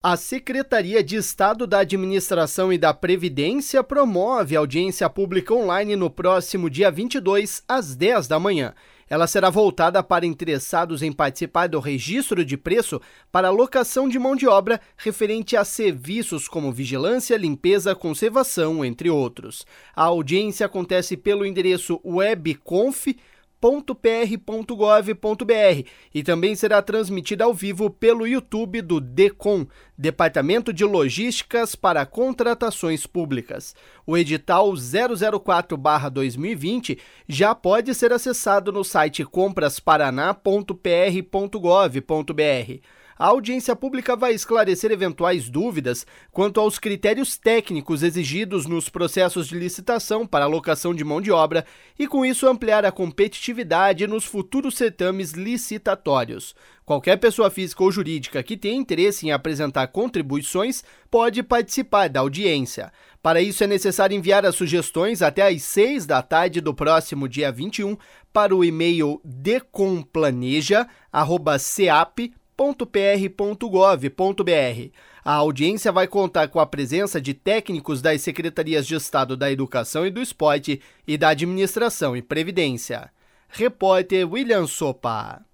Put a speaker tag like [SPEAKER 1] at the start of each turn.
[SPEAKER 1] A Secretaria de Estado da Administração e da Previdência promove audiência pública online no próximo dia 22, às 10 da manhã. Ela será voltada para interessados em participar do registro de preço para alocação de mão de obra referente a serviços como vigilância, limpeza, conservação, entre outros. A audiência acontece pelo endereço webconf.pr.gov.br e também será transmitida ao vivo pelo YouTube do DECOM, Departamento de Logísticas para Contratações Públicas. O edital 004/2020 já pode ser acessado no site comprasparana.pr.gov.br. A audiência pública vai esclarecer eventuais dúvidas quanto aos critérios técnicos exigidos nos processos de licitação para alocação de mão de obra e, com isso, ampliar a competitividade nos futuros certames licitatórios. Qualquer pessoa física ou jurídica que tenha interesse em apresentar contribuições pode participar da audiência. Para isso, é necessário enviar as sugestões até às 6 da tarde do próximo dia 21 para o e-mail decomplaneja@ceap.pr.gov.br. A audiência vai contar com a presença de técnicos das Secretarias de Estado da Educação e do Esporte e da Administração e Previdência. Repórter William Sopa.